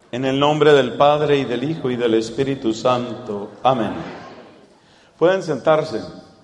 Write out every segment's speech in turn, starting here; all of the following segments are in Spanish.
En el nombre del Padre, y del Hijo, y del Espíritu Santo. Amén. Pueden sentarse.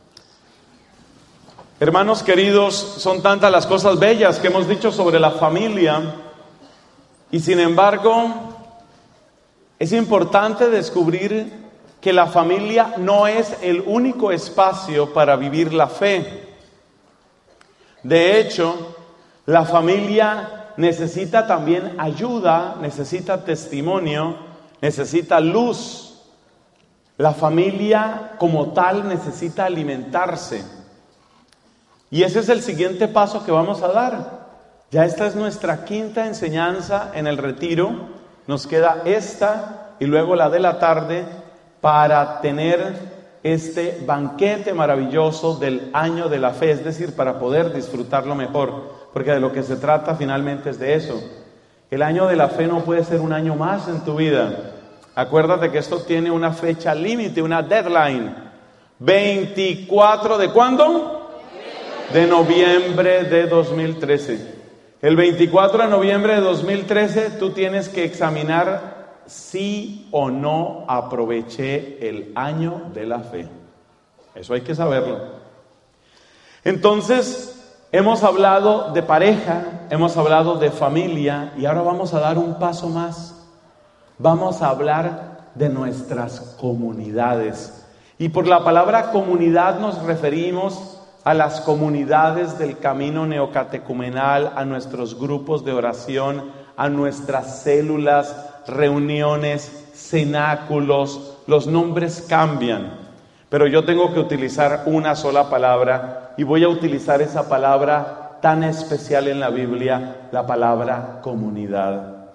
Hermanos queridos, son tantas las cosas bellas que hemos dicho sobre la familia, y sin embargo, es importante descubrir que la familia no es el único espacio para vivir la fe. De hecho, la familia necesita también ayuda, necesita testimonio, necesita luz. La familia como tal necesita alimentarse. Y ese es el siguiente paso que vamos a dar. Ya esta es nuestra quinta enseñanza en el retiro. Nos queda esta y luego la de la tarde para tener este banquete maravilloso del año de la fe, es decir, para poder disfrutarlo mejor. Porque de lo que se trata finalmente es de eso. El año de la fe no puede ser un año más en tu vida. Acuérdate que esto tiene una fecha límite, una deadline. 24 ¿de cuándo? De noviembre de 2013. El 24 de noviembre de 2013 tú tienes que examinar si o no aproveché el año de la fe. Eso hay que saberlo. Entonces, hemos hablado de pareja, hemos hablado de familia y ahora vamos a dar un paso más. Vamos a hablar de nuestras comunidades. Y por la palabra comunidad nos referimos a las comunidades del camino neocatecumenal, a nuestros grupos de oración, a nuestras células, reuniones, cenáculos. Los nombres cambian, pero yo tengo que utilizar una sola palabra. Y voy a utilizar esa palabra tan especial en la Biblia, la palabra comunidad.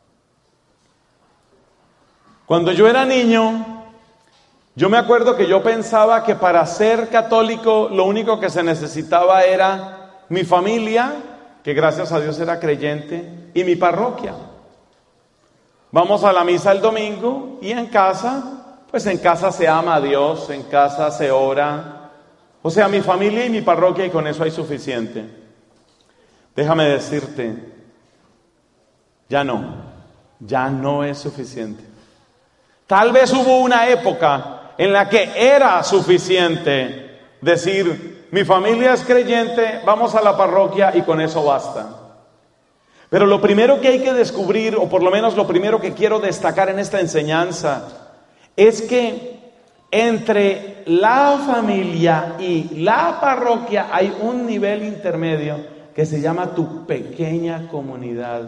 Cuando yo era niño, yo me acuerdo que yo pensaba que para ser católico lo único que se necesitaba era mi familia, que gracias a Dios era creyente, y mi parroquia. Vamos a la misa el domingo y en casa, pues en casa se ama a Dios, en casa se ora. O sea, mi familia y mi parroquia, y con eso hay suficiente. Déjame decirte, ya no es suficiente. Tal vez hubo una época en la que era suficiente decir, mi familia es creyente, vamos a la parroquia y con eso basta. Pero lo primero que hay que descubrir, o por lo menos lo primero que quiero destacar en esta enseñanza, es que entre la familia y la parroquia hay un nivel intermedio que se llama tu pequeña comunidad.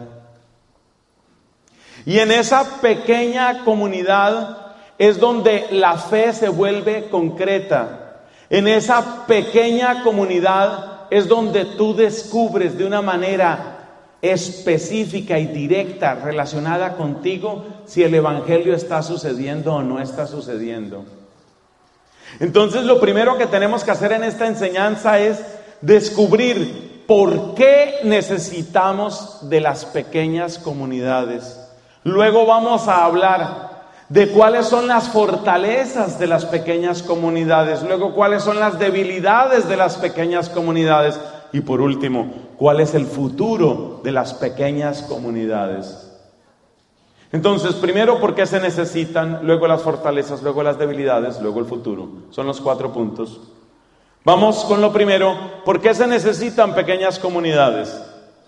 Y en esa pequeña comunidad es donde la fe se vuelve concreta. En esa pequeña comunidad es donde tú descubres de una manera específica y directa relacionada contigo si el evangelio está sucediendo o no está sucediendo. Entonces lo primero que tenemos que hacer en esta enseñanza es descubrir por qué necesitamos de las pequeñas comunidades. Luego vamos a hablar de cuáles son las fortalezas de las pequeñas comunidades. Luego cuáles son las debilidades de las pequeñas comunidades. Y por último, cuál es el futuro de las pequeñas comunidades. Entonces, primero, ¿por qué se necesitan? Luego las fortalezas, luego las debilidades, luego el futuro. Son los 4 puntos. Vamos con lo primero. ¿Por qué se necesitan pequeñas comunidades?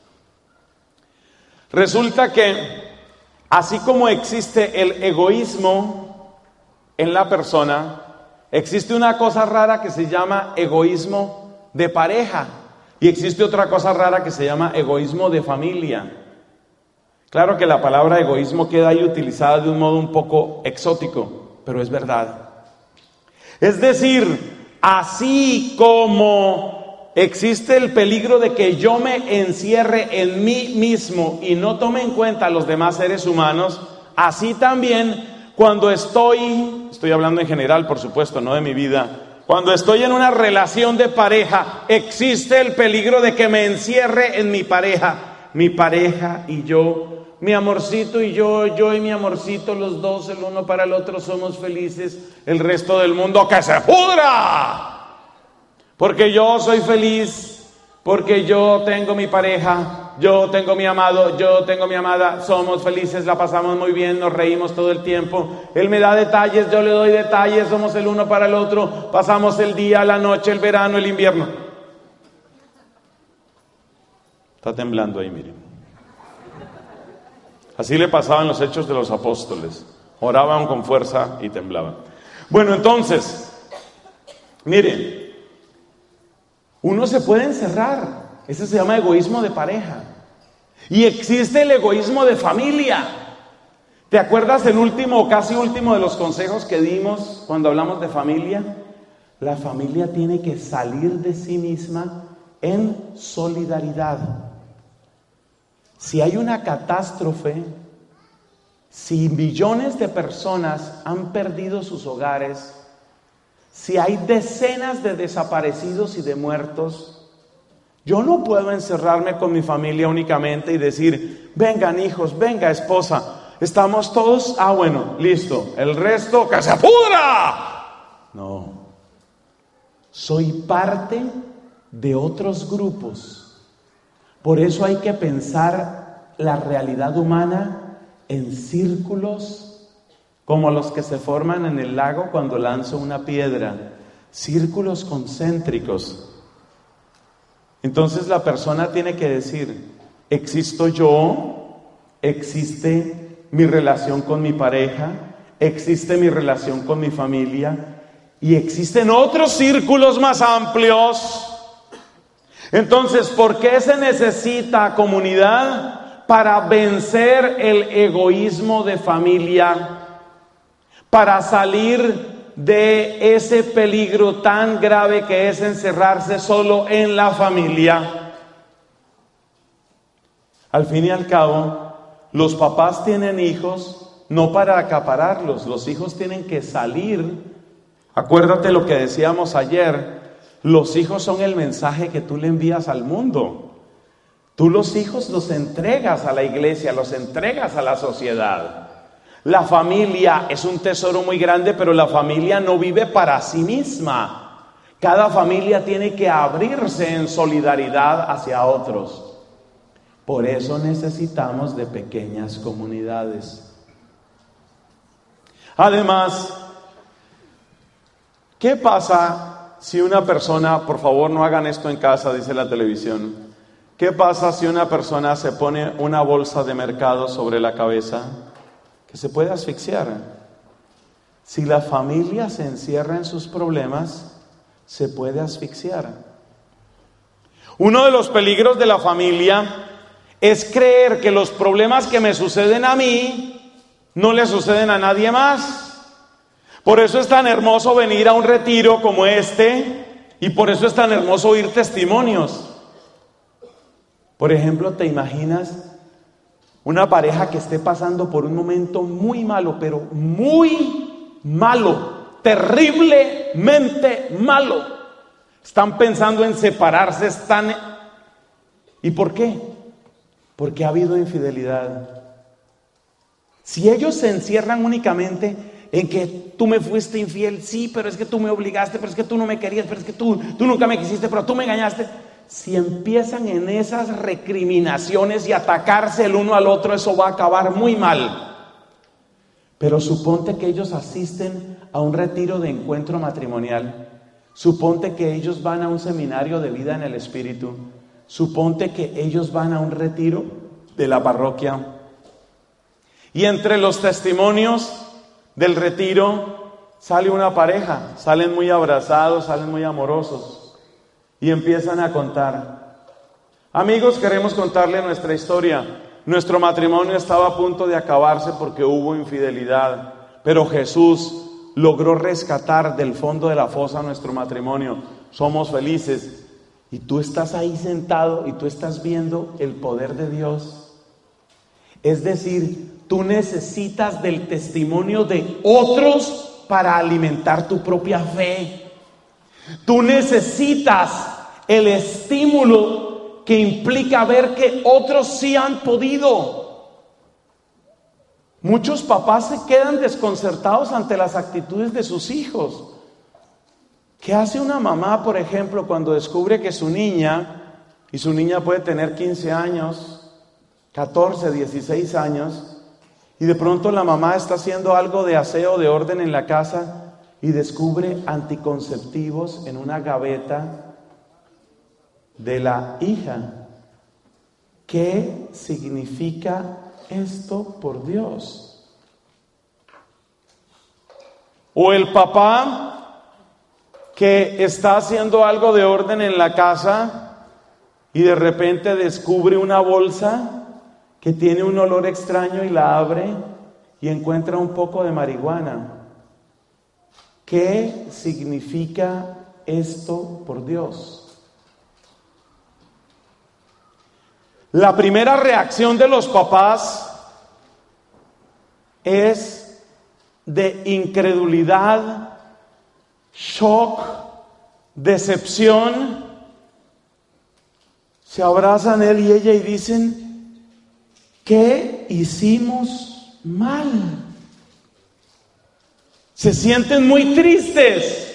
Resulta que, así como existe el egoísmo en la persona, existe una cosa rara que se llama egoísmo de pareja. Y existe otra cosa rara que se llama egoísmo de familia. Claro que la palabra egoísmo queda ahí utilizada de un modo un poco exótico, pero es verdad. Es decir, así como existe el peligro de que yo me encierre en mí mismo y no tome en cuenta a los demás seres humanos, así también cuando estoy hablando en general, por supuesto, no de mi vida, cuando estoy en una relación de pareja, existe el peligro de que me encierre en mi pareja y yo. Mi amorcito y yo y mi amorcito, los dos, el uno para el otro, somos felices. El resto del mundo, ¡que se pudra! Porque yo soy feliz, porque yo tengo mi pareja, yo tengo mi amado, yo tengo mi amada, somos felices, la pasamos muy bien, nos reímos todo el tiempo, él me da detalles, yo le doy detalles, somos el uno para el otro, pasamos el día, la noche, el verano, el invierno. Está temblando ahí, miren. Así le pasaba en los Hechos de los Apóstoles, oraban con fuerza y temblaban. Bueno, entonces, miren, uno se puede encerrar. Ese se llama egoísmo de pareja. Y existe el egoísmo de familia. ¿Te acuerdas el último, casi último de los consejos que dimos cuando hablamos de familia? La familia tiene que salir de sí misma en solidaridad. Si hay una catástrofe, si millones de personas han perdido sus hogares, si hay decenas de desaparecidos y de muertos, yo no puedo encerrarme con mi familia únicamente y decir, vengan hijos, venga esposa, estamos todos, bueno, listo, el resto que se pudra. No, soy parte de otros grupos. Por eso hay que pensar la realidad humana en círculos como los que se forman en el lago cuando lanzo una piedra, círculos concéntricos. Entonces la persona tiene que decir, existo yo, existe mi relación con mi pareja, existe mi relación con mi familia y existen otros círculos más amplios. Entonces, ¿por qué se necesita comunidad? Para vencer el egoísmo de familia, para salir de ese peligro tan grave que es encerrarse solo en la familia. Al fin y al cabo, los papás tienen hijos no para acapararlos, los hijos tienen que salir. Acuérdate lo que decíamos ayer, los hijos son el mensaje que tú le envías al mundo. Tú los hijos los entregas a la iglesia, los entregas a la sociedad. La familia es un tesoro muy grande, pero la familia no vive para sí misma. Cada familia tiene que abrirse en solidaridad hacia otros. Por eso necesitamos de pequeñas comunidades. Además, ¿qué pasa si una persona, por favor no hagan esto en casa, dice la televisión, ¿qué pasa si una persona se pone una bolsa de mercado sobre la cabeza? Que se puede asfixiar. Si la familia se encierra en sus problemas, se puede asfixiar. Uno de los peligros de la familia es creer que los problemas que me suceden a mí no le suceden a nadie más. Por eso es tan hermoso venir a un retiro como este y por eso es tan hermoso oír testimonios. Por ejemplo, ¿te imaginas una pareja que esté pasando por un momento muy malo, pero muy malo, terriblemente malo? Están pensando en separarse, ¿Y por qué? Porque ha habido infidelidad. Si ellos se encierran únicamente en que tú me fuiste infiel, sí, pero es que tú me obligaste, pero es que tú no me querías, pero es que tú nunca me quisiste, pero tú me engañaste. Si empiezan en esas recriminaciones y atacarse el uno al otro, eso va a acabar muy mal. Pero suponte que ellos asisten a un retiro de encuentro matrimonial. Suponte que ellos van a un seminario de vida en el Espíritu. Suponte que ellos van a un retiro de la parroquia. Y entre los testimonios del retiro sale una pareja. Salen muy abrazados, salen muy amorosos. Y empiezan a contar. Amigos, queremos contarle nuestra historia. Nuestro matrimonio estaba a punto de acabarse porque hubo infidelidad. Pero Jesús logró rescatar del fondo de la fosa nuestro matrimonio. Somos felices. Y tú estás ahí sentado y tú estás viendo el poder de Dios. Es decir, tú necesitas del testimonio de otros para alimentar tu propia fe. Tú necesitas el estímulo que implica ver que otros sí han podido. Muchos papás se quedan desconcertados ante las actitudes de sus hijos. ¿Qué hace una mamá, por ejemplo, cuando descubre que su niña, y su niña puede tener 15 años, 14, 16 años, y de pronto la mamá está haciendo algo de aseo, de orden en la casa, y descubre anticonceptivos en una gaveta de la hija. ¿Qué significa esto, por Dios? O el papá que está haciendo algo de orden en la casa y de repente descubre una bolsa que tiene un olor extraño y la abre y encuentra un poco de marihuana. ¿Qué significa esto, por Dios? La primera reacción de los papás es de incredulidad, shock, decepción. Se abrazan él y ella y dicen: ¿qué hicimos mal? Se sienten muy tristes.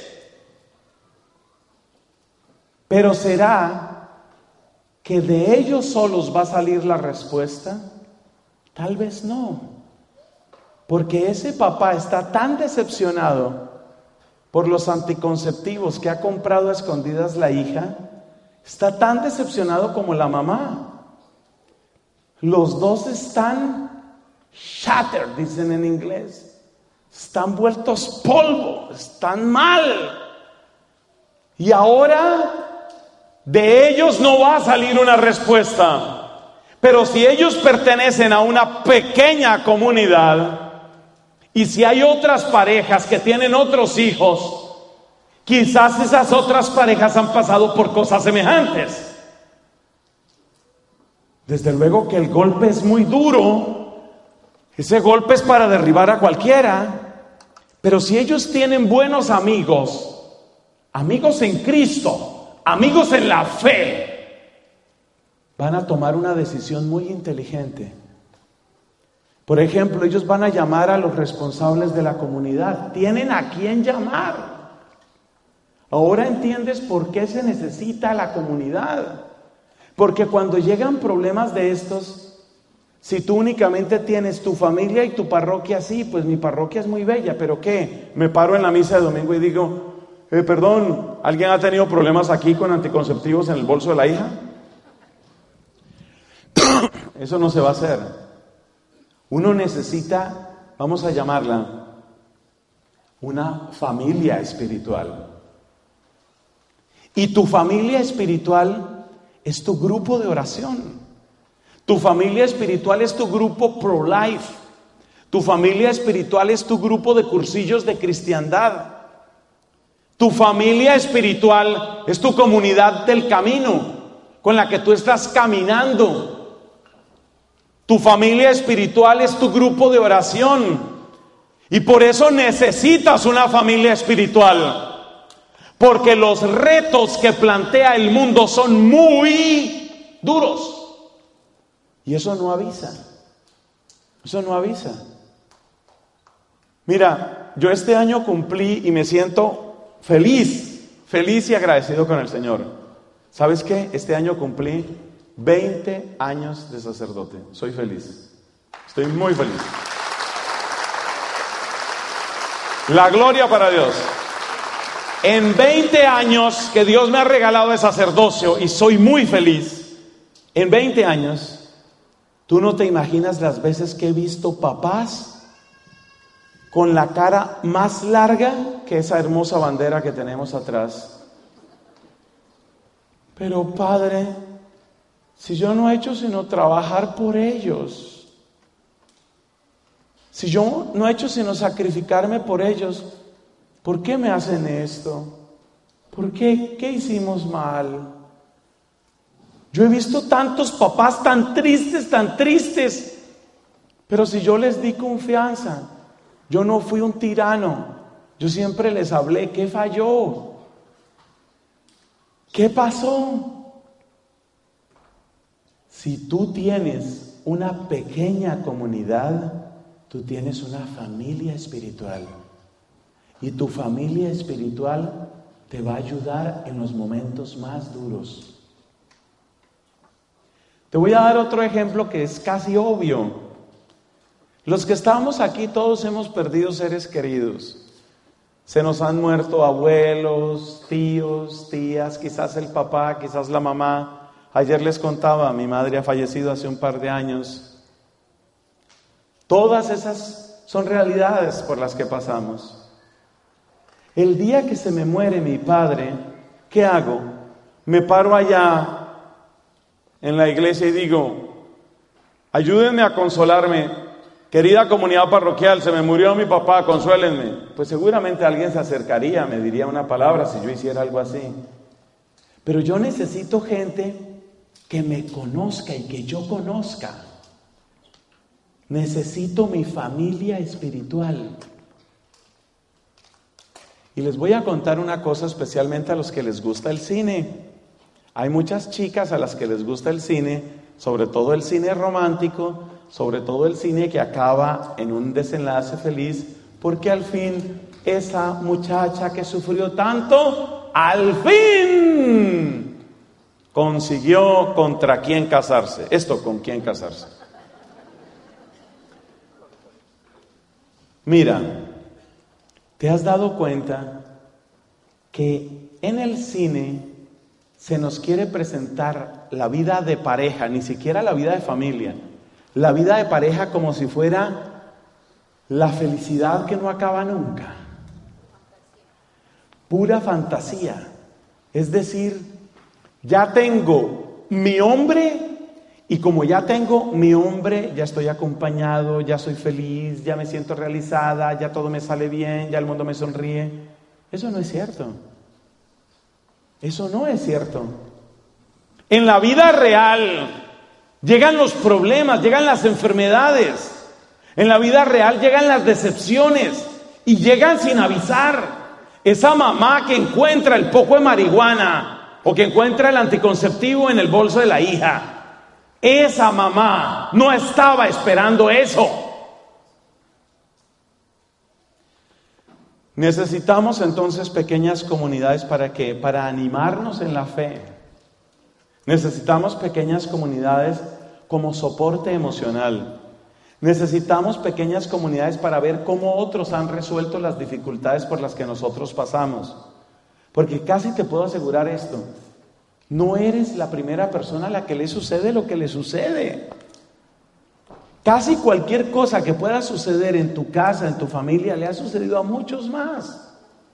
Pero ¿será que de ellos solos va a salir la respuesta? Tal vez no. Porque ese papá está tan decepcionado por los anticonceptivos que ha comprado a escondidas la hija, está tan decepcionado como la mamá. Los dos están shattered, dicen en inglés. Están vueltos polvo, están mal. Y ahora de ellos no va a salir una respuesta. Pero si ellos pertenecen a una pequeña comunidad, y si hay otras parejas que tienen otros hijos, quizás esas otras parejas han pasado por cosas semejantes. Desde luego que el golpe es muy duro. Ese golpe es para derribar a cualquiera. Pero si ellos tienen buenos amigos, amigos en Cristo, amigos en la fe, van a tomar una decisión muy inteligente. Por ejemplo, ellos van a llamar a los responsables de la comunidad. Tienen a quién llamar. Ahora entiendes por qué se necesita la comunidad. Porque cuando llegan problemas de estos, si tú únicamente tienes tu familia y tu parroquia, sí, pues mi parroquia es muy bella, pero ¿qué? Me paro en la misa de domingo y digo: perdón, ¿alguien ha tenido problemas aquí con anticonceptivos en el bolso de la hija? Eso no se va a hacer. Uno necesita, vamos a llamarla, una familia espiritual. Y tu familia espiritual es tu grupo de oración. Tu familia espiritual es tu grupo pro-life. Tu familia espiritual es tu grupo de cursillos de cristiandad. Tu familia espiritual es tu comunidad del camino con la que tú estás caminando. Tu familia espiritual es tu grupo de oración. Y por eso necesitas una familia espiritual. Porque los retos que plantea el mundo son muy duros. Y eso no avisa. Eso no avisa. Mira, yo este año cumplí y me siento feliz y agradecido con el Señor. ¿Sabes qué? Este año cumplí 20 años de sacerdote. Soy feliz. Estoy muy feliz. La gloria para Dios. En 20 años que Dios me ha regalado de sacerdocio, y soy muy feliz, en 20 años, tú no te imaginas las veces que he visto papás con la cara más larga que esa hermosa bandera que tenemos atrás. Pero Padre, si yo no he hecho sino trabajar por ellos, si yo no he hecho sino sacrificarme por ellos, ¿por qué me hacen esto? ¿Por qué? ¿Qué hicimos mal? Yo he visto tantos papás tan tristes, pero si yo les di confianza, yo no fui un tirano, yo siempre les hablé. ¿Qué falló? ¿Qué pasó? Si tú tienes una pequeña comunidad, tú tienes una familia espiritual. Y tu familia espiritual te va a ayudar en los momentos más duros. Te voy a dar otro ejemplo que es casi obvio. Los que estamos aquí todos hemos perdido seres queridos. Se nos han muerto abuelos, tíos, tías, quizás el papá, quizás la mamá. Ayer les contaba, mi madre ha fallecido hace un par de años. Todas esas son realidades por las que pasamos. El día que se me muere mi padre, ¿qué hago? Me paro allá en la iglesia y digo, ayúdenme a consolarme. Querida comunidad parroquial, se me murió mi papá, consuélenme. Pues seguramente alguien se acercaría, me diría una palabra si yo hiciera algo así. Pero yo necesito gente que me conozca y que yo conozca. Necesito mi familia espiritual. Y les voy a contar una cosa, especialmente a los que les gusta el cine. Hay muchas chicas a las que les gusta el cine, sobre todo el cine romántico, sobre todo el cine que acaba en un desenlace feliz, porque al fin esa muchacha que sufrió tanto, al fin consiguió contra quién casarse. ¿Con quién casarse? Mira, ¿te has dado cuenta que en el cine se nos quiere presentar la vida de pareja, ni siquiera la vida de familia, la vida de pareja como si fuera la felicidad que no acaba nunca? Pura fantasía. Es decir, ya tengo mi hombre y como ya tengo mi hombre, ya estoy acompañado, ya soy feliz, ya me siento realizada, ya todo me sale bien, ya el mundo me sonríe. Eso no es cierto. Eso no es cierto. En la vida real llegan los problemas, llegan las enfermedades. En la vida real llegan las decepciones y llegan sin avisar. Esa mamá que encuentra el poco de marihuana o que encuentra el anticonceptivo en el bolso de la hija, esa mamá no estaba esperando eso. Necesitamos entonces pequeñas comunidades ¿para qué? Para animarnos en la fe. Necesitamos pequeñas comunidades como soporte emocional. Necesitamos pequeñas comunidades para ver cómo otros han resuelto las dificultades por las que nosotros pasamos. Porque casi te puedo asegurar esto, no eres la primera persona a la que le sucede lo que le sucede. Casi cualquier cosa que pueda suceder en tu casa, en tu familia, le ha sucedido a muchos más.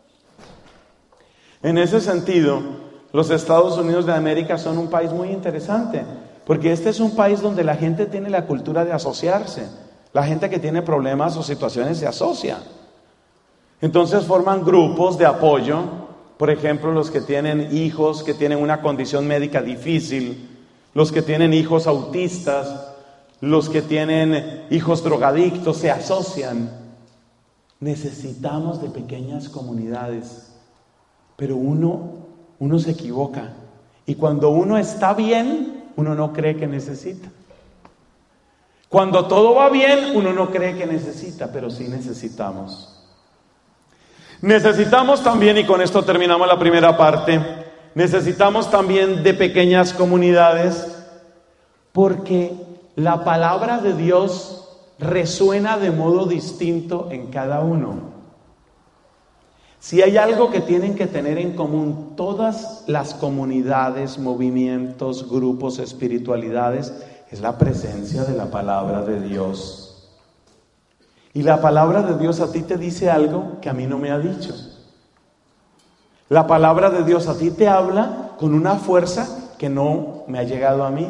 En ese sentido, los Estados Unidos de América son un país muy interesante, porque este es un país donde la gente tiene la cultura de asociarse. La gente que tiene problemas o situaciones se asocia. Entonces forman grupos de apoyo. Por ejemplo, los que tienen hijos que tienen una condición médica difícil, los que tienen hijos autistas, los que tienen hijos drogadictos, se asocian. Necesitamos de pequeñas comunidades, pero uno se equivoca. Y cuando uno está bien, uno no cree que necesita. Cuando todo va bien, uno no cree que necesita, pero sí necesitamos. Necesitamos también, y con esto terminamos la primera parte, necesitamos también de pequeñas comunidades, porque la palabra de Dios resuena de modo distinto en cada uno. Si hay algo que tienen que tener en común todas las comunidades, movimientos, grupos, espiritualidades, es la presencia de la palabra de Dios. Y la palabra de Dios a ti te dice algo que a mí no me ha dicho. La palabra de Dios a ti te habla con una fuerza que no me ha llegado a mí.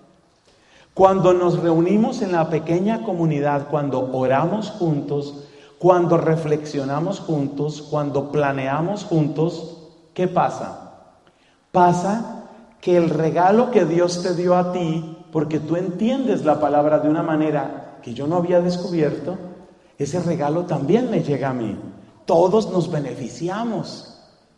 Cuando nos reunimos en la pequeña comunidad, cuando oramos juntos, cuando reflexionamos juntos, cuando planeamos juntos, ¿qué pasa? Pasa que el regalo que Dios te dio a ti, porque tú entiendes la palabra de una manera que yo no había descubierto, ese regalo también me llega a mí. Todos nos beneficiamos.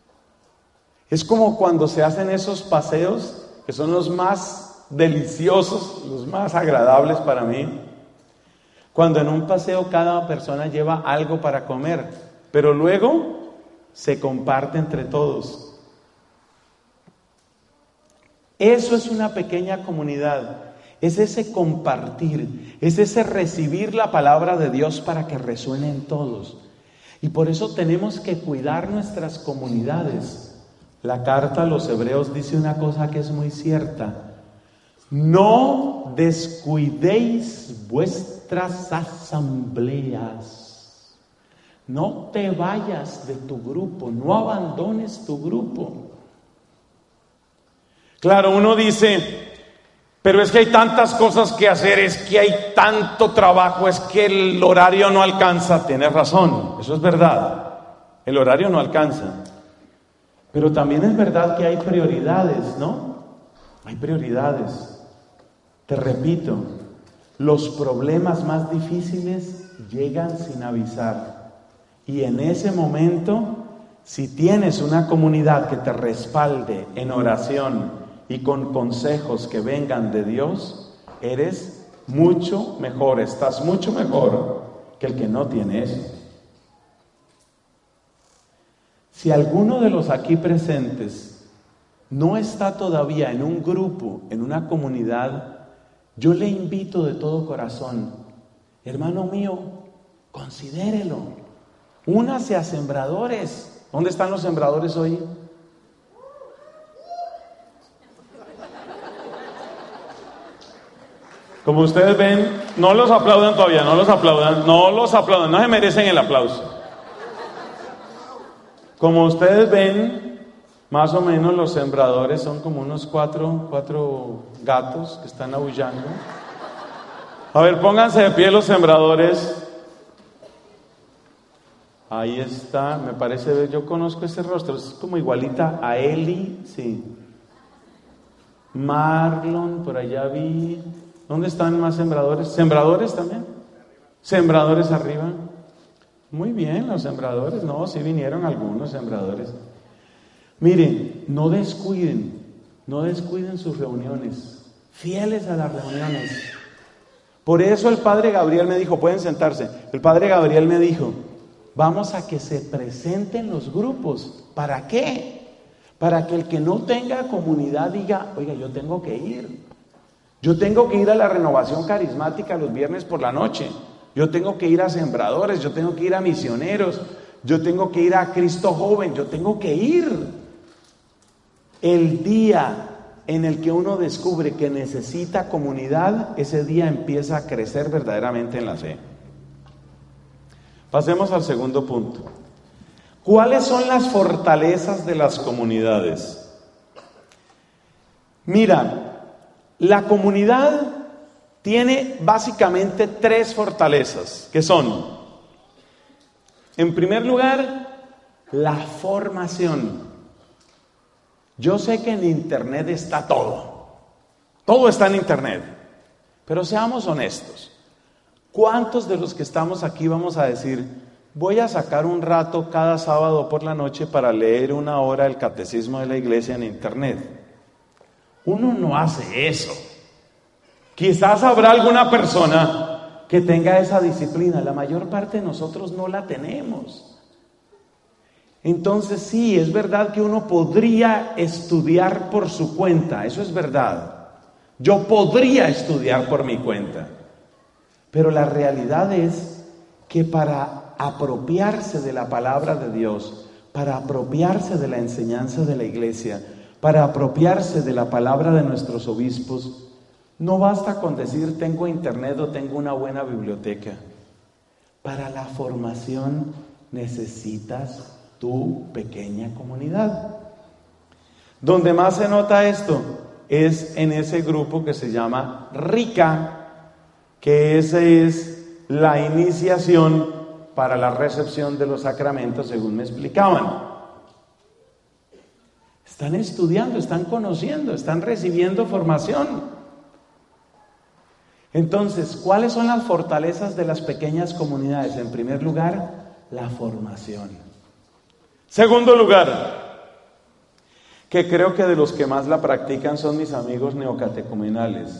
Es como cuando se hacen esos paseos que son los más deliciosos, los más agradables para mí. Cuando en un paseo cada persona lleva algo para comer, pero luego se comparte entre todos. Eso es una pequeña comunidad. es ese compartir, es ese recibir la palabra de Dios para que resuene en todos. Y por eso tenemos que cuidar nuestras comunidades. La carta a los Hebreos dice una cosa que es muy cierta: no descuidéis vuestras asambleas. No te vayas de tu grupo, no abandones tu grupo. Claro, uno dice, pero es que hay tantas cosas que hacer, es que hay tanto trabajo, es que el horario no alcanza. Tienes razón, eso es verdad, el horario no alcanza. Pero también es verdad que hay prioridades, ¿no? Hay prioridades. Te repito, los problemas más difíciles llegan sin avisar. Y en ese momento, si tienes una comunidad que te respalde en oración y con consejos que vengan de Dios, eres mucho mejor, estás mucho mejor que el que no tiene eso. Si alguno de los aquí presentes no está todavía en un grupo, en una comunidad, yo le invito de todo corazón, hermano mío, considérelo. Únase a sembradores. ¿Dónde están los sembradores hoy? Como ustedes ven, no los aplaudan todavía, no los aplaudan, no se merecen el aplauso. Como ustedes ven, más o menos los sembradores son como unos cuatro gatos que están aullando. A ver, pónganse de pie los sembradores. Ahí está, me parece, yo conozco ese rostro, es como igualita a Eli, sí. Marlon, por allá vi. ¿Dónde están más sembradores? ¿Sembradores también? Sembradores arriba. Muy bien, los sembradores, no, sí vinieron algunos sembradores. Miren, no descuiden sus reuniones, fieles a las reuniones. Por eso el Padre Gabriel me dijo, pueden sentarse, el Padre Gabriel me dijo, vamos a que se presenten los grupos. ¿Para qué? Para que el que no tenga comunidad diga, oiga, yo tengo que ir. Yo tengo que ir a la renovación carismática los viernes por la noche. Yo tengo que ir a sembradores, yo tengo que ir a misioneros, yo tengo que ir a Cristo Joven, yo tengo que ir. El día en el que uno descubre que necesita comunidad, ese día empieza a crecer verdaderamente en la fe. Pasemos al segundo punto. ¿Cuáles son las fortalezas de las comunidades? Mira, la comunidad tiene básicamente tres fortalezas, que son, en primer lugar, la formación. Yo sé que en internet está todo está en internet, pero seamos honestos. ¿Cuántos de los que estamos aquí vamos a decir, voy a sacar un rato cada sábado por la noche para leer una hora el catecismo de la iglesia en internet? Uno no hace eso. Quizás habrá alguna persona que tenga esa disciplina, la mayor parte de nosotros no la tenemos. Entonces sí, es verdad que uno podría estudiar por su cuenta, eso es verdad. Yo podría estudiar por mi cuenta. Pero la realidad es que para apropiarse de la palabra de Dios, para apropiarse de la enseñanza de la iglesia, para apropiarse de la palabra de nuestros obispos, no basta con decir tengo internet o tengo una buena biblioteca. Para la formación necesitas tu pequeña comunidad. Donde más se nota esto es en ese grupo que se llama RICA, que esa es la iniciación para la recepción de los sacramentos, según me explicaban. Están estudiando, están conociendo, están recibiendo formación. Entonces, ¿cuáles son las fortalezas de las pequeñas comunidades? En primer lugar, la formación. Segundo lugar, que creo que de los que más la practican son mis amigos neocatecumenales,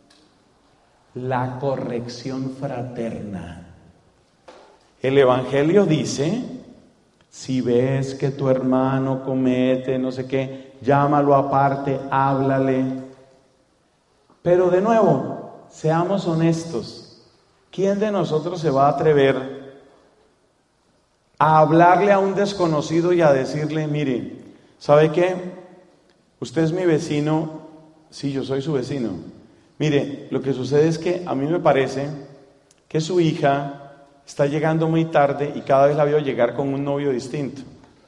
la corrección fraterna. El Evangelio dice, si ves que tu hermano comete no sé qué, llámalo aparte, háblale. Pero de nuevo, seamos honestos. ¿Quién de nosotros se va a atrever a hablarle a un desconocido y a decirle, mire, ¿sabe qué? Usted es mi vecino. Sí, yo soy su vecino. Mire, lo que sucede es que a mí me parece que su hija está llegando muy tarde y cada vez la veo llegar con un novio distinto.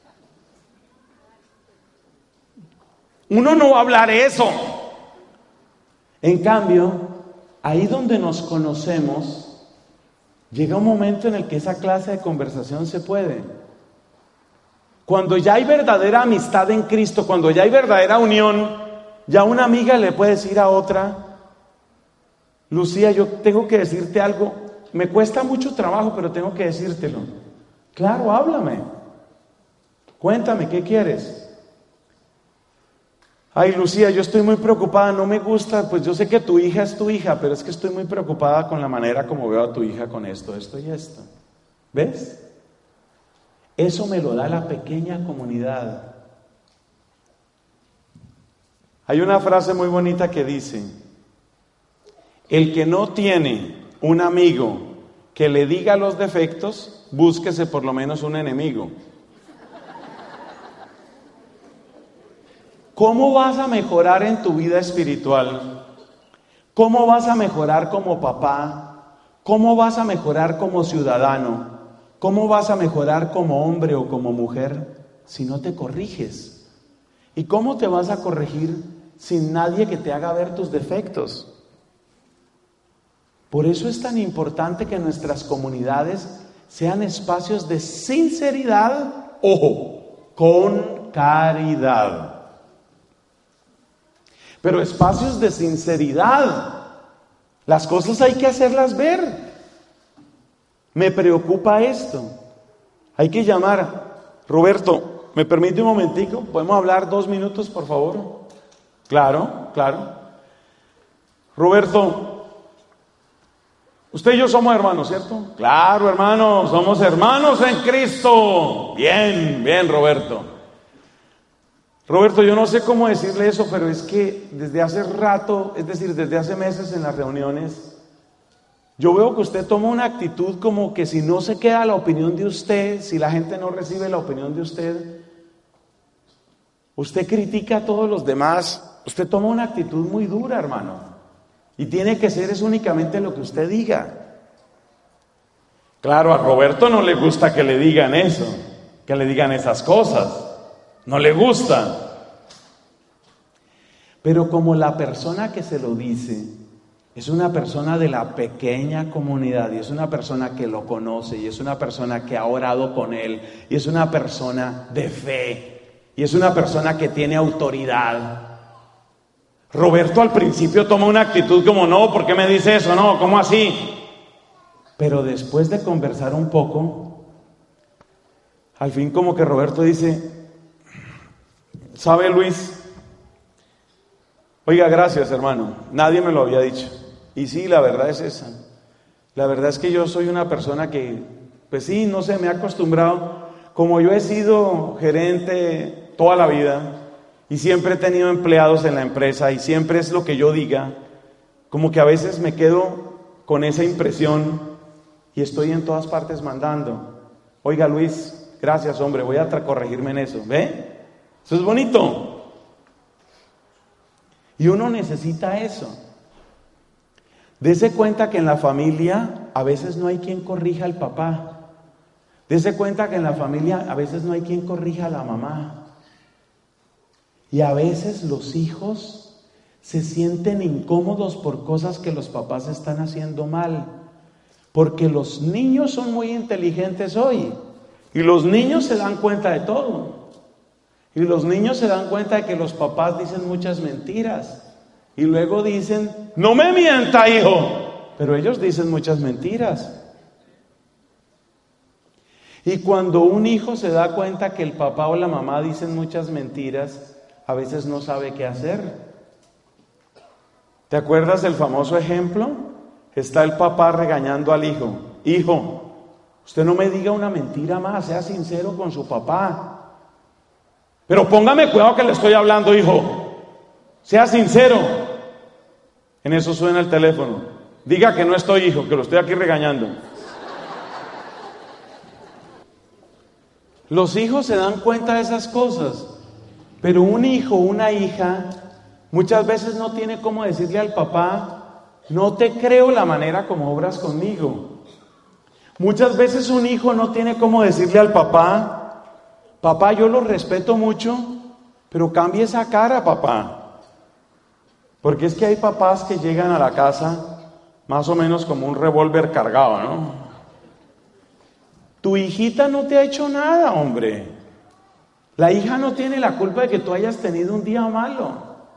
Uno no va a hablar eso. En cambio, ahí donde nos conocemos, llega un momento en el que esa clase de conversación se puede. Cuando ya hay verdadera amistad en Cristo, cuando ya hay verdadera unión, ya una amiga le puede decir a otra, Lucía, yo tengo que decirte algo, me cuesta mucho trabajo, pero tengo que decírtelo. Claro, háblame. Cuéntame, ¿qué quieres? Ay, Lucía, yo estoy muy preocupada, no me gusta, pues yo sé que tu hija es tu hija, pero es que estoy muy preocupada con la manera como veo a tu hija con esto y esto. ¿Ves? Eso me lo da la pequeña comunidad. Hay una frase muy bonita que dice, el que no tiene un amigo que le diga los defectos, búsquese por lo menos un enemigo. ¿Cómo vas a mejorar en tu vida espiritual? ¿Cómo vas a mejorar como papá? ¿Cómo vas a mejorar como ciudadano? ¿Cómo vas a mejorar como hombre o como mujer si no te corriges? ¿Y cómo te vas a corregir sin nadie que te haga ver tus defectos? Por eso es tan importante que nuestras comunidades sean espacios de sinceridad, ojo, con caridad. Pero espacios de sinceridad. Las cosas hay que hacerlas ver. Me preocupa esto. Hay que llamar. Roberto, ¿me permite un momentico? ¿Podemos hablar 2 minutos, por favor? Claro, claro. Roberto, usted y yo somos hermanos, ¿cierto? Claro, hermano, somos hermanos en Cristo. Bien, bien, Roberto. Roberto, yo no sé cómo decirle eso, pero es que desde hace rato, es decir, desde hace meses en las reuniones, yo veo que usted toma una actitud como que si no se queda la opinión de usted, si la gente no recibe la opinión de usted, usted critica a todos los demás, usted toma una actitud muy dura, hermano, y tiene que ser es únicamente lo que usted diga. Claro, a Roberto no le gusta que le digan eso, que le digan esas cosas. No le gusta. Pero como la persona que se lo dice es una persona de la pequeña comunidad y es una persona que lo conoce y es una persona que ha orado con él y es una persona de fe y es una persona que tiene autoridad, Roberto al principio toma una actitud como, no, ¿por qué me dice eso? No, ¿cómo así? Pero después de conversar un poco, al fin como que Roberto dice, ¿sabe, Luis? Oiga, gracias, hermano. Nadie me lo había dicho. Y sí, la verdad es esa. La verdad es que yo soy una persona que, pues sí, no sé, me he acostumbrado. Como yo he sido gerente toda la vida y siempre he tenido empleados en la empresa y siempre es lo que yo diga, como que a veces me quedo con esa impresión y estoy en todas partes mandando. Oiga, Luis, gracias, hombre, voy a corregirme en eso. ¿Ve? Eso es bonito. Y uno necesita eso. Dese cuenta que en la familia a veces no hay quien corrija al papá. Dese cuenta que en la familia a veces no hay quien corrija a la mamá. Y a veces los hijos se sienten incómodos por cosas que los papás están haciendo mal. Porque los niños son muy inteligentes hoy. Y los niños se dan cuenta de todo. Y los niños se dan cuenta de que los papás dicen muchas mentiras. Y luego dicen, no me mienta, hijo. Pero ellos dicen muchas mentiras. Y cuando un hijo se da cuenta que el papá o la mamá dicen muchas mentiras, a veces no sabe qué hacer. ¿Te acuerdas del famoso ejemplo? Está el papá regañando al hijo. Hijo, usted no me diga una mentira más, sea sincero con su papá. Pero póngame cuidado que le estoy hablando, hijo. Sea sincero. En eso suena el teléfono. Diga que no estoy, hijo, que lo estoy aquí regañando. Los hijos se dan cuenta de esas cosas, pero un hijo, una hija, muchas veces no tiene cómo decirle al papá, no te creo la manera como obras conmigo. Muchas veces un hijo no tiene cómo decirle al papá, papá, yo lo respeto mucho, pero cambie esa cara, papá. Porque es que hay papás que llegan a la casa más o menos como un revólver cargado, ¿no? Tu hijita no te ha hecho nada, hombre. La hija no tiene la culpa de que tú hayas tenido un día malo.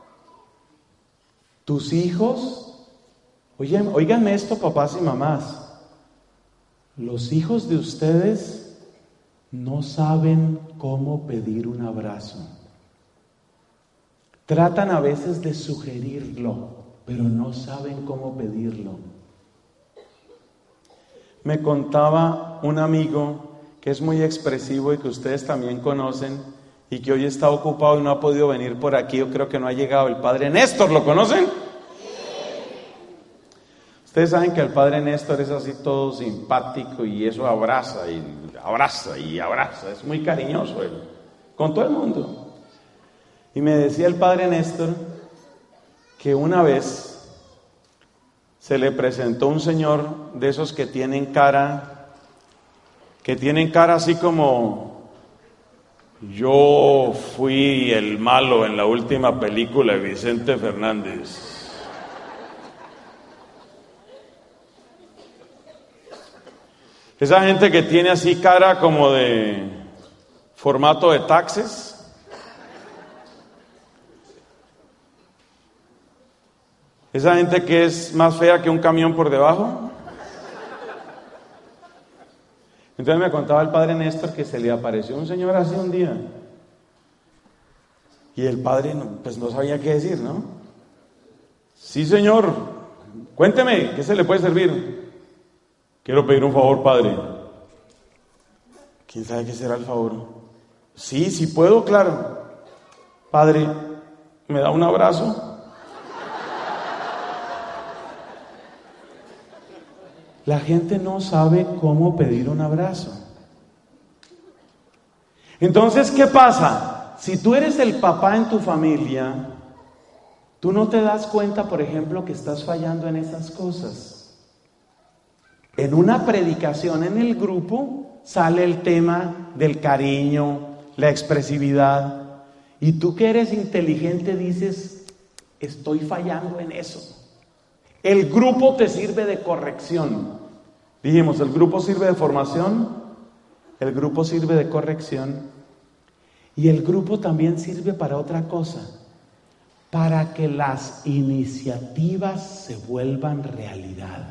Tus hijos, óiganme esto, papás y mamás. Los hijos de ustedes no saben cómo pedir un abrazo. Tratan a veces de sugerirlo, pero no saben cómo pedirlo. Me contaba un amigo que es muy expresivo y que ustedes también conocen y que hoy está ocupado y no ha podido venir por aquí. Yo creo que no ha llegado, el padre Néstor. ¿Lo conocen? Ustedes saben que el padre Néstor es así todo simpático y eso abraza y abraza y abraza. Es muy cariñoso él, con todo el mundo. Y me decía el padre Néstor que una vez se le presentó un señor de esos que tienen cara así como: yo fui el malo en la última película de Vicente Fernández. Esa gente que tiene así cara como de formato de taxes. Esa gente que es más fea que un camión por debajo. Entonces me contaba el padre Néstor que se le apareció un señor así un día. Y el padre pues no sabía qué decir, ¿no? Sí, señor, cuénteme, ¿qué se le puede servir? Quiero pedir un favor, padre. ¿Quién sabe qué será el favor? Sí, sí puedo, claro. Padre, ¿me da un abrazo? La gente no sabe cómo pedir un abrazo. Entonces, ¿qué pasa? Si tú eres el papá en tu familia, tú no te das cuenta, por ejemplo, que estás fallando en esas cosas. En una predicación en el grupo sale el tema del cariño, la expresividad, y tú que eres inteligente dices, estoy fallando en eso. El grupo te sirve de corrección. Dijimos, el grupo sirve de formación, el grupo sirve de corrección y el grupo también sirve para otra cosa, para que las iniciativas se vuelvan realidad.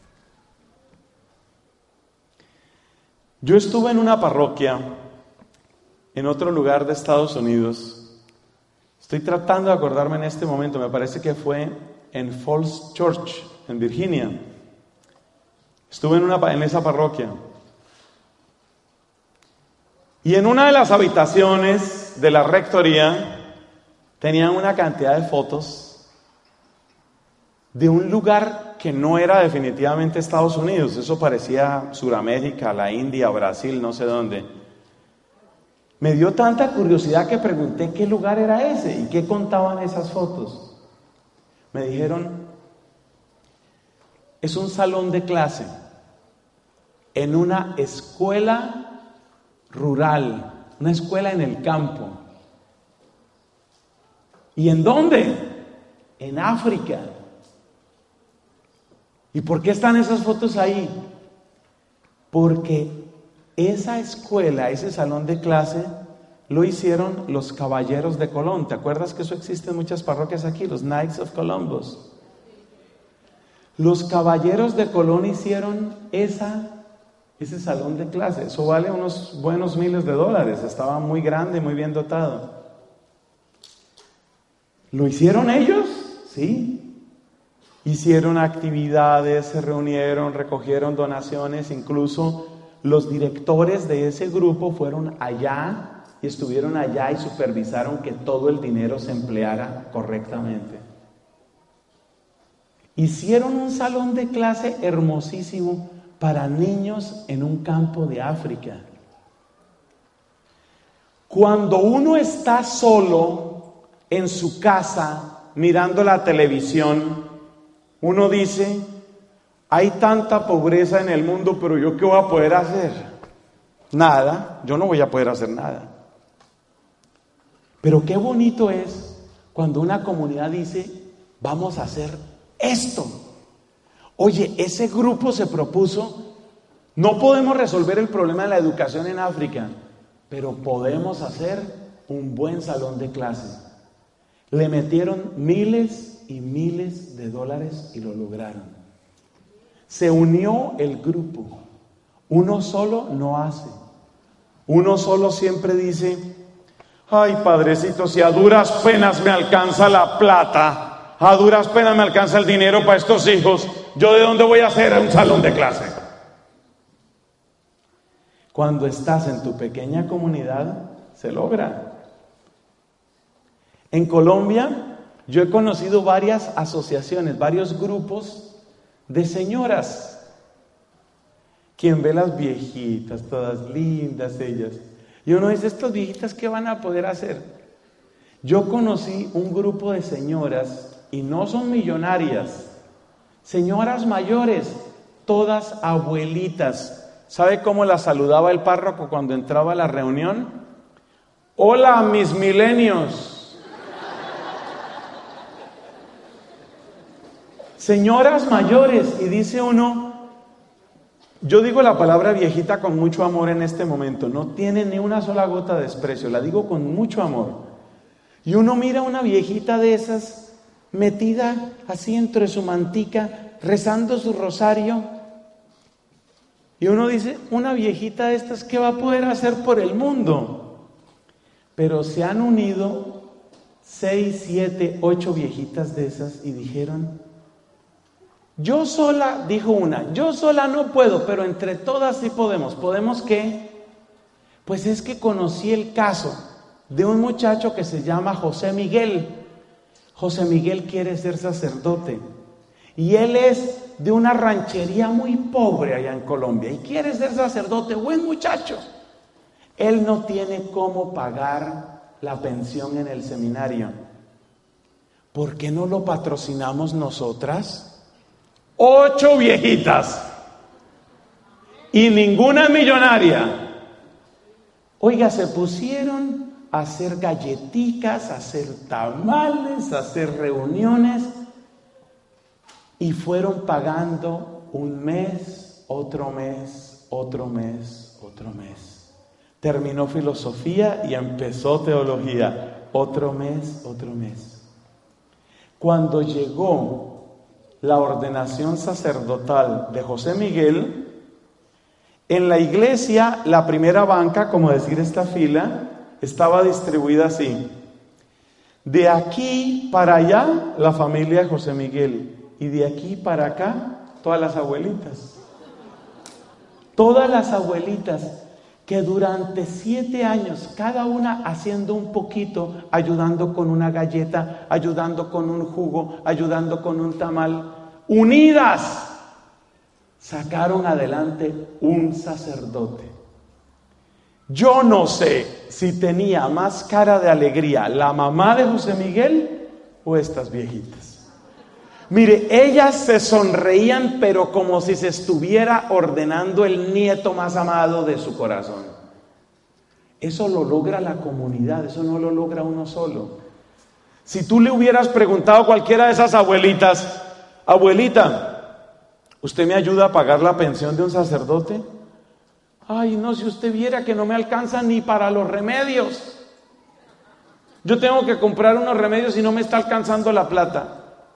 Yo estuve en una parroquia en otro lugar de Estados Unidos. Estoy tratando de acordarme en este momento, me parece que fue en Falls Church, en Virginia. Estuve en esa parroquia. Y en una de las habitaciones de la rectoría tenían una cantidad de fotos de un lugar que no era definitivamente Estados Unidos. Eso parecía Suramérica, la India, Brasil, no sé dónde. Me dio tanta curiosidad que pregunté qué lugar era ese y qué contaban esas fotos. Me dijeron, es un salón de clase en una escuela rural, una escuela en el campo. ¿Y en dónde? En África. ¿Y por qué están esas fotos ahí? Porque esa escuela, ese salón de clase, lo hicieron los caballeros de Colón. ¿Te acuerdas que eso existe en muchas parroquias aquí? Los Knights of Columbus. Los caballeros de Colón hicieron ese salón de clase. Eso vale unos buenos miles de dólares. Estaba muy grande, muy bien dotado. ¿Lo hicieron ellos? Sí. Hicieron actividades, se reunieron, recogieron donaciones. Incluso los directores de ese grupo fueron allá y estuvieron allá y supervisaron que todo el dinero se empleara correctamente. Hicieron un salón de clase hermosísimo para niños en un campo de África. Cuando uno está solo en su casa mirando la televisión, uno dice, hay tanta pobreza en el mundo, pero ¿yo qué voy a poder hacer? Nada, yo no voy a poder hacer nada. Pero qué bonito es cuando una comunidad dice, vamos a hacer esto. Oye, ese grupo se propuso, no podemos resolver el problema de la educación en África, pero podemos hacer un buen salón de clases. Le metieron miles y miles de dólares y lo lograron. Se unió el grupo. Uno solo no hace. Uno solo siempre dice, ay, padrecito, si a duras penas me alcanza la plata, a duras penas me alcanza el dinero para estos hijos, ¿yo de dónde voy a hacer un salón de clase? Cuando estás en tu pequeña comunidad, se logra. En Colombia, yo he conocido varias asociaciones, varios grupos de señoras. Quien ve las viejitas, todas lindas ellas, y uno dice, estas viejitas, ¿qué van a poder hacer? Yo conocí un grupo de señoras, y no son millonarias, señoras mayores, todas abuelitas. ¿Sabe cómo las saludaba el párroco cuando entraba a la reunión? Hola, mis milenios. Señoras mayores, y dice uno, yo digo la palabra viejita con mucho amor en este momento, no tiene ni una sola gota de desprecio, la digo con mucho amor. Y uno mira a una viejita de esas, metida así entre su mantica, rezando su rosario, y uno dice, una viejita de estas, ¿qué va a poder hacer por el mundo? Pero se han unido 6, 7, 8 viejitas de esas y dijeron, yo sola, dijo una, yo sola no puedo, pero entre todas sí podemos. ¿Podemos qué? Pues es que conocí el caso de un muchacho que se llama José Miguel. José Miguel quiere ser sacerdote y él es de una ranchería muy pobre allá en Colombia y quiere ser sacerdote, buen muchacho. Él no tiene cómo pagar la pensión en el seminario. ¿Por qué no lo patrocinamos nosotras? 8 viejitas y ninguna millonaria. Oiga, se pusieron a hacer galletitas, a hacer tamales, a hacer reuniones y fueron pagando un mes, otro mes, otro mes, otro mes. Terminó filosofía y empezó teología. Otro mes, otro mes. Cuando llegó la ordenación sacerdotal de José Miguel, en la iglesia, la primera banca, como decir esta fila, estaba distribuida así. De aquí para allá, la familia de José Miguel. Y de aquí para acá, todas las abuelitas. Todas las abuelitas que durante 7 años, cada una haciendo un poquito, ayudando con una galleta, ayudando con un jugo, ayudando con un tamal, unidas, sacaron adelante un sacerdote. Yo no sé si tenía más cara de alegría la mamá de José Miguel o estas viejitas. Mire, ellas se sonreían, pero como si se estuviera ordenando el nieto más amado de su corazón. Eso lo logra la comunidad, eso no lo logra uno solo. Si tú le hubieras preguntado a cualquiera de esas abuelitas, abuelita, ¿usted me ayuda a pagar la pensión de un sacerdote? Ay, no, si usted viera que no me alcanza ni para los remedios. Yo tengo que comprar unos remedios y no me está alcanzando la plata.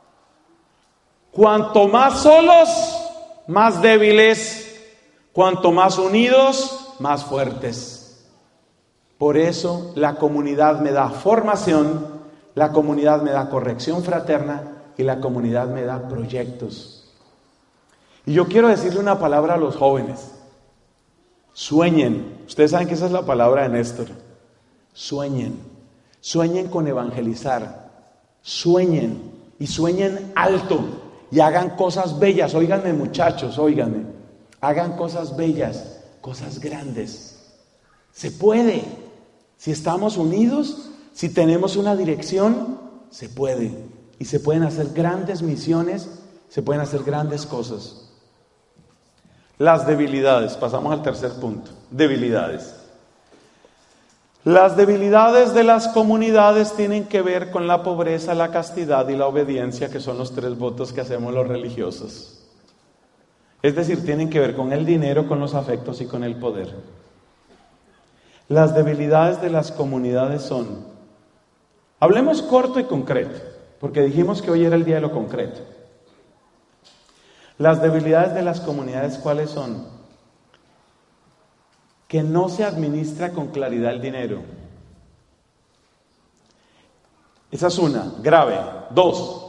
Cuanto más solos, más débiles. Cuanto más unidos, más fuertes. Por eso la comunidad me da formación, la comunidad me da corrección fraterna y la comunidad me da proyectos. Y yo quiero decirle una palabra a los jóvenes. Sueñen. Ustedes saben que esa es la palabra de Néstor. Sueñen. Sueñen con evangelizar. Sueñen. Y sueñen alto. y hagan cosas bellas. Óiganme, muchachos, óiganme. Hagan cosas bellas, cosas grandes. Se puede. Si estamos unidos, si tenemos una dirección, se puede. Y se pueden hacer grandes misiones, se pueden hacer grandes cosas. Las debilidades. Pasamos al tercer punto. Debilidades. Las debilidades de las comunidades tienen que ver con la pobreza, la castidad y la obediencia, que son los 3 votos que hacemos los religiosos. Es decir, tienen que ver con el dinero, con los afectos y con el poder. Las debilidades de las comunidades son, hablemos corto y concreto, porque dijimos que hoy era el día de lo concreto. Las debilidades de las comunidades, ¿cuáles son? Que no se administra con claridad el dinero. Esa es una, grave. 2,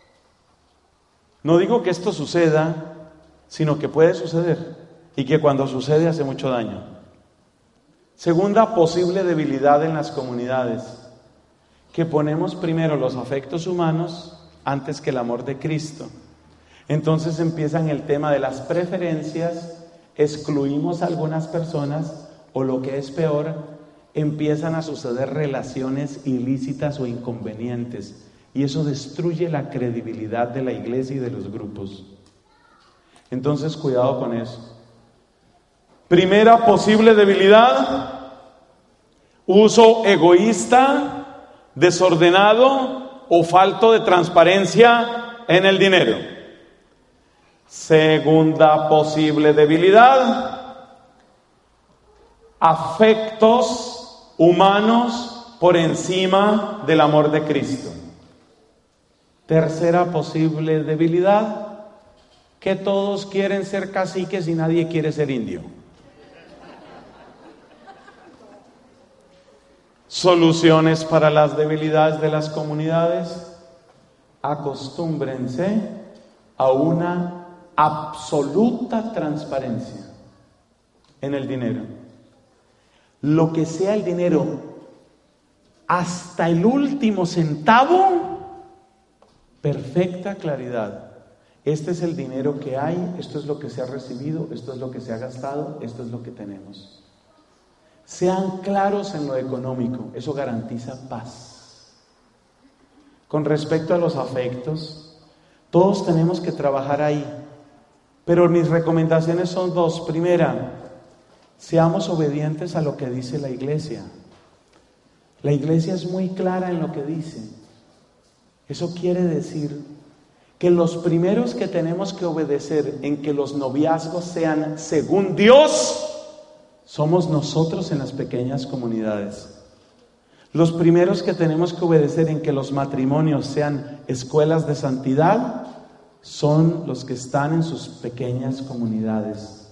no digo que esto suceda, sino que puede suceder y que cuando sucede hace mucho daño. Segunda posible debilidad en las comunidades, que ponemos primero los afectos humanos antes que el amor de Cristo. Entonces empiezan el tema de las preferencias, excluimos a algunas personas o lo que es peor, empiezan a suceder relaciones ilícitas o inconvenientes y eso destruye la credibilidad de la iglesia y de los grupos. Entonces cuidado con eso. Primera posible debilidad, uso egoísta, desordenado o falto de transparencia en el dinero. Segunda posible debilidad, afectos humanos por encima del amor de Cristo. Tercera posible debilidad, que todos quieren ser caciques y nadie quiere ser indio. Soluciones para las debilidades de las comunidades: acostúmbrense a una absoluta transparencia en el dinero. Lo que sea el dinero, hasta el último centavo, perfecta claridad. Este es el dinero que hay, esto es lo que se ha recibido, esto es lo que se ha gastado, esto es lo que tenemos. Sean claros en lo económico, eso garantiza paz. Con respecto a los afectos, todos tenemos que trabajar ahí. Pero mis recomendaciones son 2. Primera, seamos obedientes a lo que dice la iglesia. La iglesia es muy clara en lo que dice. Eso quiere decir que los primeros que tenemos que obedecer en que los noviazgos sean según Dios, somos nosotros en las pequeñas comunidades. Los primeros que tenemos que obedecer en que los matrimonios sean escuelas de santidad son los que están en sus pequeñas comunidades.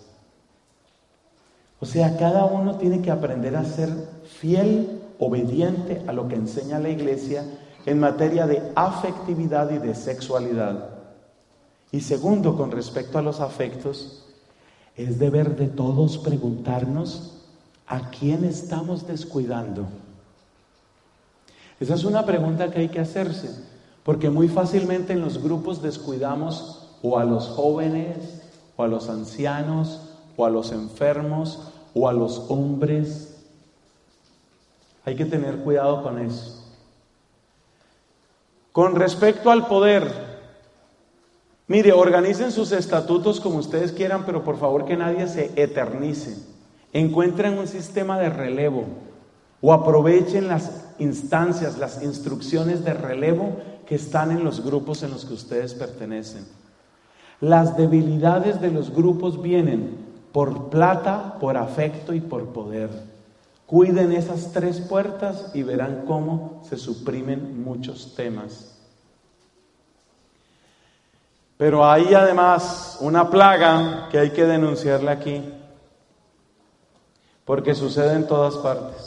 O sea, cada uno tiene que aprender a ser fiel, obediente a lo que enseña la iglesia en materia de afectividad y de sexualidad. Y segundo, con respecto a los afectos, es deber de todos preguntarnos ¿a quién estamos descuidando? Esa es una pregunta que hay que hacerse. Porque muy fácilmente en los grupos descuidamos o a los jóvenes, o a los ancianos, o a los enfermos, o a los hombres. Hay que tener cuidado con eso. Con respecto al poder, mire, organicen sus estatutos como ustedes quieran, pero por favor que nadie se eternice. Encuentren un sistema de relevo o aprovechen las instancias, las instrucciones de relevo que están en los grupos en los que ustedes pertenecen. Las debilidades de los grupos vienen por plata, por afecto y por poder. Cuiden esas 3 puertas y verán cómo se suprimen muchos temas. Pero hay además una plaga que hay que denunciarla aquí, porque sucede en todas partes.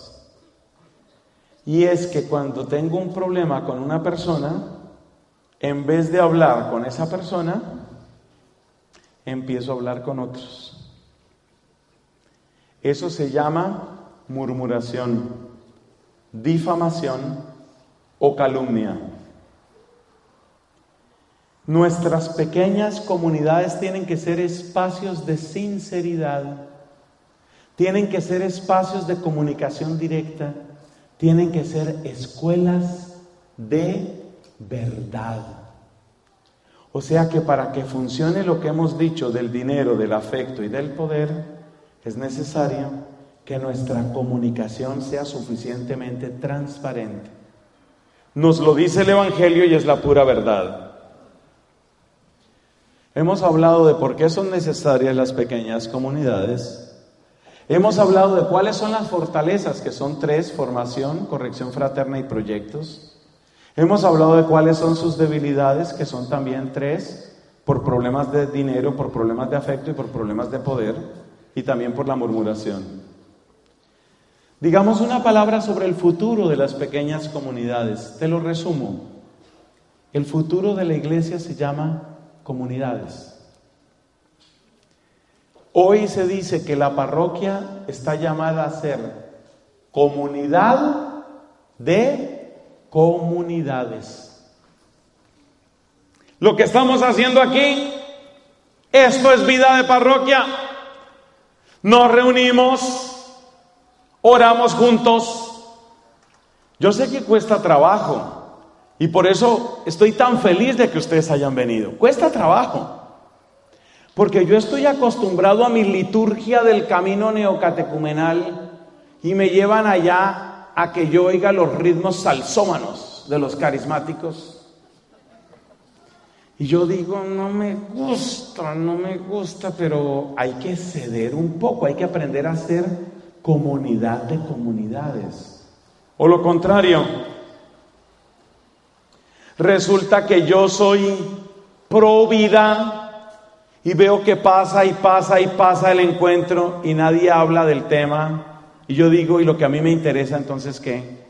Y es que cuando tengo un problema con una persona, en vez de hablar con esa persona, empiezo a hablar con otros. Eso se llama murmuración, difamación o calumnia. Nuestras pequeñas comunidades tienen que ser espacios de sinceridad, tienen que ser espacios de comunicación directa, tienen que ser escuelas de verdad. O sea que para que funcione lo que hemos dicho del dinero, del afecto y del poder, es necesario que nuestra comunicación sea suficientemente transparente. Nos lo dice el Evangelio y es la pura verdad. Hemos hablado de por qué son necesarias las pequeñas comunidades. Hemos hablado de cuáles son las fortalezas, que son 3: formación, corrección fraterna y proyectos. Hemos hablado de cuáles son sus debilidades, que son también 3, por problemas de dinero, por problemas de afecto y por problemas de poder, y también por la murmuración. Digamos una palabra sobre el futuro de las pequeñas comunidades. Te lo resumo. El futuro de la iglesia se llama comunidades. Hoy se dice que la parroquia está llamada a ser comunidad de comunidades. Lo que estamos haciendo aquí, esto es vida de parroquia. Nos reunimos, oramos juntos. Yo sé que cuesta trabajo y por eso estoy tan feliz de que ustedes hayan venido. Cuesta trabajo, porque yo estoy acostumbrado a mi liturgia del camino neocatecumenal y me llevan allá a que yo oiga los ritmos salsómanos de los carismáticos. Y yo digo, no me gusta, pero hay que ceder un poco, hay que aprender a ser comunidad de comunidades. O lo contrario, resulta que yo soy pro vida y veo que pasa y pasa y pasa el encuentro y nadie habla del tema. Y yo digo, ¿y lo que a mí me interesa entonces qué?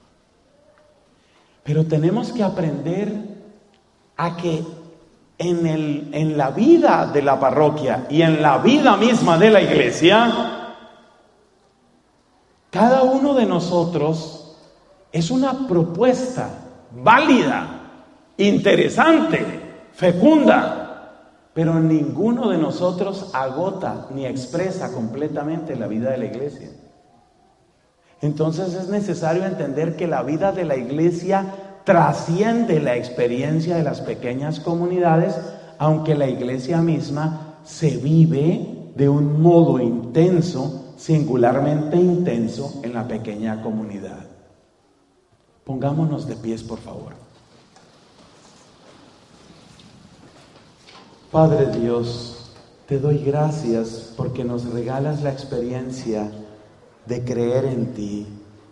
Pero tenemos que aprender a que en la vida de la parroquia y en la vida misma de la iglesia, cada uno de nosotros es una propuesta válida, interesante, fecunda, pero ninguno de nosotros agota ni expresa completamente la vida de la iglesia. Entonces es necesario entender que la vida de la iglesia trasciende la experiencia de las pequeñas comunidades, aunque la iglesia misma se vive de un modo intenso, singularmente intenso, en la pequeña comunidad. Pongámonos de pies, por favor. Padre Dios, te doy gracias porque nos regalas la experiencia de creer en ti.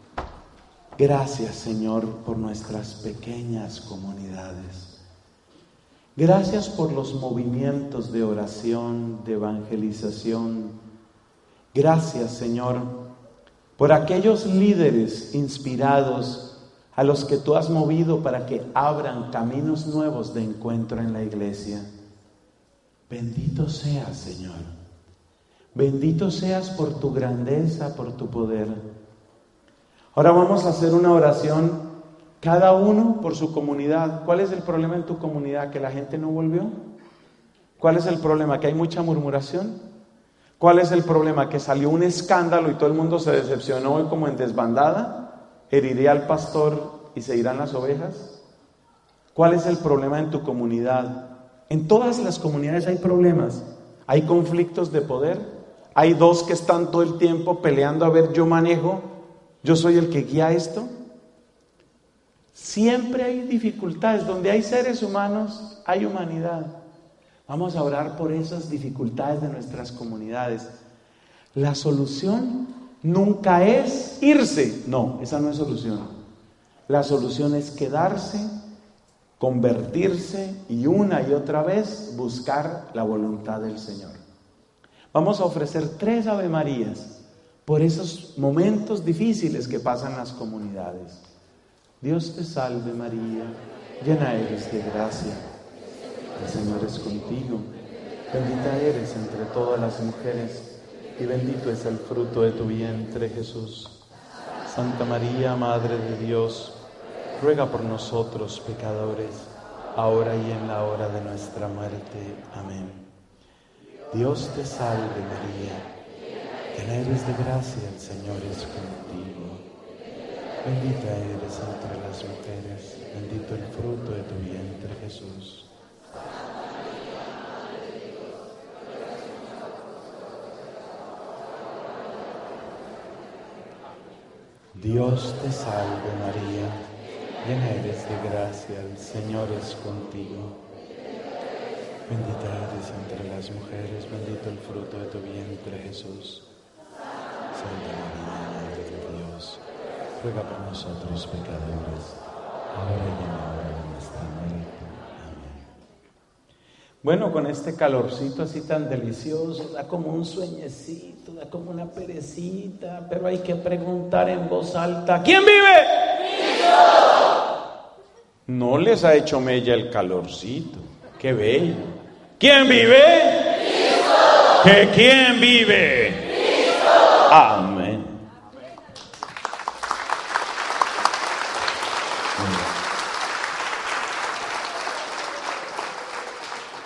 Gracias, Señor, por nuestras pequeñas comunidades. Gracias por los movimientos de oración, de evangelización. Gracias, Señor, por aquellos líderes inspirados a los que tú has movido para que abran caminos nuevos de encuentro en la iglesia. Bendito seas, Señor. Bendito seas por tu grandeza, por tu poder. Ahora vamos a hacer una oración, cada uno por su comunidad. ¿Cuál es el problema en tu comunidad? ¿Que la gente no volvió? ¿Cuál es el problema? ¿Que hay mucha murmuración? ¿Cuál es el problema? ¿Que salió un escándalo y todo el mundo se decepcionó y como en desbandada? ¿Heriré al pastor y se irán las ovejas? ¿Cuál es el problema en tu comunidad? En todas las comunidades hay problemas. Hay conflictos de poder. Hay dos que están todo el tiempo peleando a ver, yo manejo, yo soy el que guía esto. Siempre hay dificultades. Donde hay seres humanos, hay humanidad. Vamos a orar por esas dificultades de nuestras comunidades. La solución nunca es irse. No, esa no es solución. La solución es quedarse, convertirse y una y otra vez buscar la voluntad del Señor. Vamos a ofrecer 3 Ave Marías por esos momentos difíciles que pasan las comunidades. Dios te salve María, llena eres de gracia, el Señor es contigo, bendita eres entre todas las mujeres y bendito es el fruto de tu vientre Jesús. Santa María, Madre de Dios, ruega por nosotros pecadores, ahora y en la hora de nuestra muerte. Amén. Dios te salve María, llena eres de gracia, el Señor es contigo. Bendita eres entre las mujeres, bendito el fruto de tu vientre Jesús. Dios te salve María, llena eres de gracia, el Señor es contigo. Bendita eres entre las mujeres, bendito el fruto de tu vientre Jesús. Santa María, Madre de Dios, ruega por nosotros pecadores, ahora y en la hora de nuestra muerte. Amén. Bueno, con este calorcito así tan delicioso, da como un sueñecito, da como una perecita, pero hay que preguntar en voz alta: ¿quién vive? ¡Cristo! No les ha hecho mella el calorcito, qué bello. ¿Quién vive? ¡Cristo! ¿Que quién vive? ¡Cristo! Amén.